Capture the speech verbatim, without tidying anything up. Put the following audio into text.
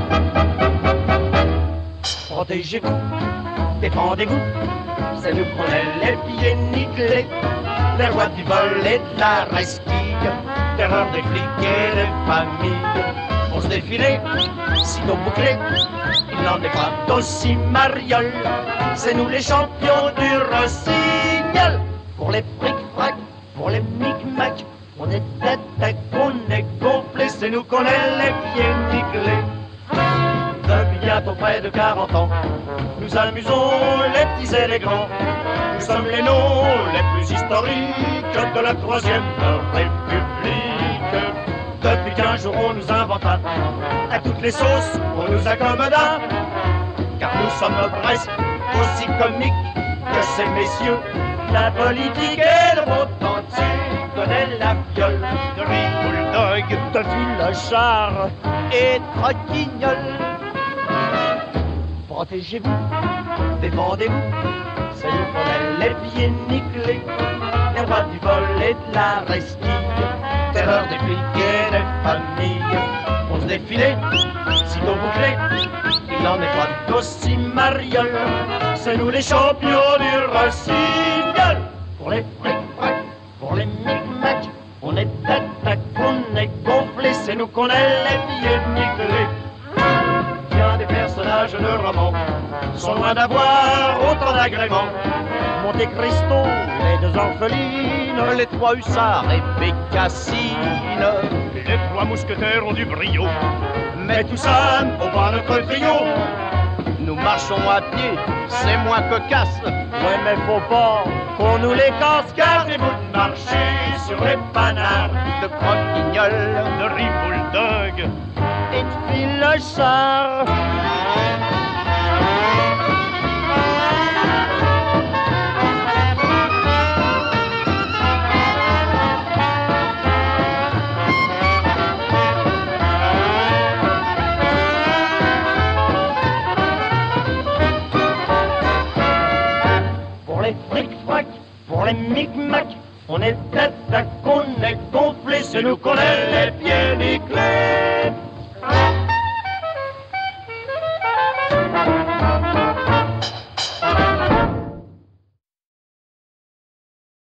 Protégez-vous, défendez-vous, c'est nous qu'on a les pieds nickelés. Les rois du vol et de la resquille, terreur des flics et des familles. On se défilait, sitôt bouclé, il n'en est pas d'aussi mariole. C'est nous les champions du rossignol. Pour les fric-frac, pour les mic-mac, on est d'attaque, on est gonflé, c'est nous qu'on est les pieds nickelés. Depuis bientôt près de quarante ans, nous amusons les petits et les grands. Nous sommes les noms les plus historiques de la troisième République. Depuis qu'un jour on nous inventa à toutes les sauces, on nous accommoda. Car nous sommes presque aussi comiques que ces messieurs. La politique et le monde entier connaît la fiole de Riz Bulldog, de Villechard et Troquignol. Protégez-vous, défendez-vous, c'est nous qu'on a les pieds nickelés. Les rois du vol et de la resquille, terreur des flics et des familles. On se défilait, sitôt bouclé, il n'en est pas d'aussi mariole. C'est nous les champions du rossignol. Pour les fric-frac, pour les mic-mac, on est d'attaque, on est gonflé, c'est nous qu'on a les pieds nickelés. Bien des personnages de romans sont loin d'avoir autant d'agréments. Monte Cristo, les deux orphelines, les trois hussards et Bécassine. Les trois mousquetaires ont du brio, Mais tout ça ne vaut pas notre trio. Nous marchons à pied, c'est moins cocasse. Ouais, mais faut pas qu'on nous les casse. Gardez-vous de marcher sur les panards De Croquignol, de Riz Bulldog. et de Villechard. Pour les fric-frac, pour les mic-mac, on est d'attaque, on est gonflé, c'est nous qu'on est les